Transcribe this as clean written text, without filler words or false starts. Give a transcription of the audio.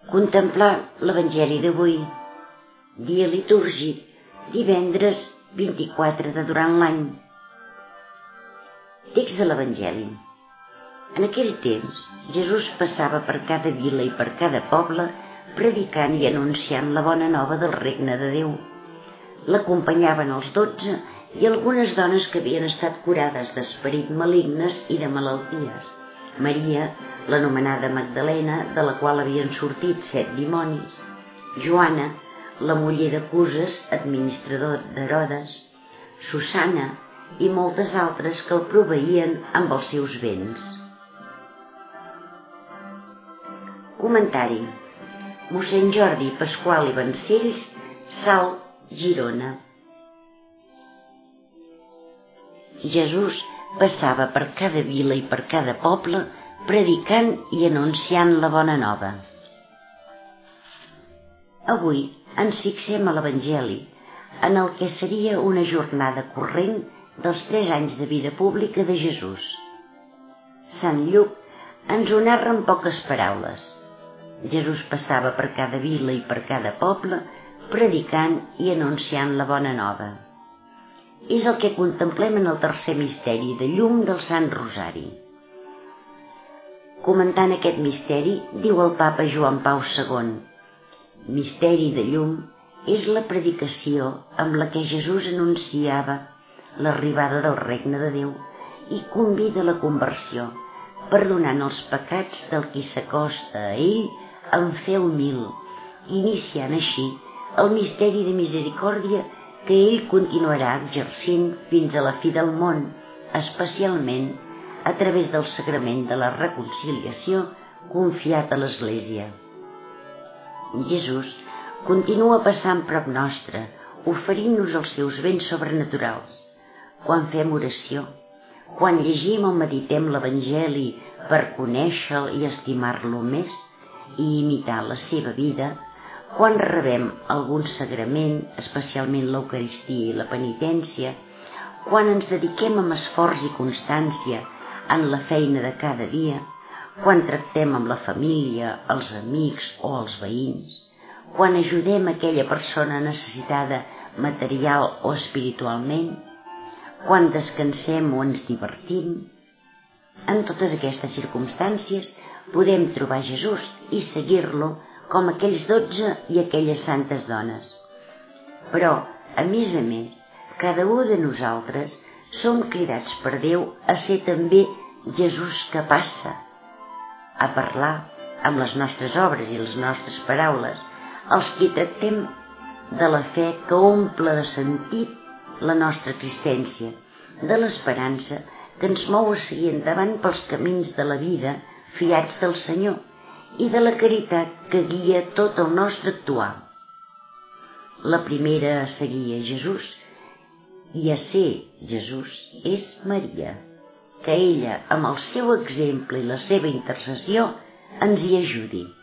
Contemplar l'Evangeli d'avui, dia litúrgic, divendres 24 de durant l'any. Text de l'Evangeli. En aquell temps, Jesús passava per cada vila i per cada poble, predicant i anunciant la bona nova del regne de Déu. L'acompanyaven els 12 i algunes dones que havien estat curades d'esperits malignes i de malalties. Maria, l'anomenada Magdalena, de la qual havien sortit 7 dimonis. Joana, la muller de Cuses, administrador d'Herodes. Susana i moltes altres que el proveïen amb els seus béns. Comentari. Mossèn Jordi Pasqual i Vancells, Salt, Girona. Jesús passava per cada vila i per cada poble, predicant i anunciant la bona nova. Avui ens fixem a l'Evangeli, en el que seria una jornada corrent dels 3 anys de vida pública de Jesús. Sant Lluc ens ho narra en poques paraules. Jesús passava per cada vila i per cada poble, predicant i anunciant la bona nova. És el que contemplem en el tercer misteri de llum del Sant Rosari. Comentant aquest misteri, diu el Papa Joan Pau II: misteri de llum és la predicació amb la que Jesús anunciava l'arribada del regne de Déu i convida a la conversió, perdonant els pecats del qui s'acosta a ell amb fe humil, iniciant així el misteri de misericòrdia que ell continuarà exercint fins a la fi del món, especialment a través del sagrament de la reconciliació confiat a l'Església. Jesús continua passant prop nostre, oferint-nos els seus béns sobrenaturals. Quan fem oració, quan llegim o meditem l'Evangeli per conèixer-lo i estimar-lo més i imitar la seva vida, quan rebem algun sagrament, especialment l'Eucaristia i la penitència, quan ens dediquem amb esforç i constància en la feina de cada dia, quan tractem amb la família, els amics o els veïns, quan ajudem aquella persona necessitada material o espiritualment, quan descansem o ens divertim. En totes aquestes circumstàncies podem trobar Jesús i seguir-lo com aquells 12 i aquelles santes dones. Però, a més, cada un de nosaltres som cridats per Déu a ser també Jesús que passa, a parlar amb les nostres obres i les nostres paraules, els que tractem de la fe que omple de sentit la nostra existència, de l'esperança que ens mou a seguir endavant pels camins de la vida fiats del Senyor i de la caritat que guia tot el nostre actuar. La primera a seguir a Jesús i a ser Jesús és Maria, que ella, amb el seu exemple i la seva intercessió, ens hi ajudi.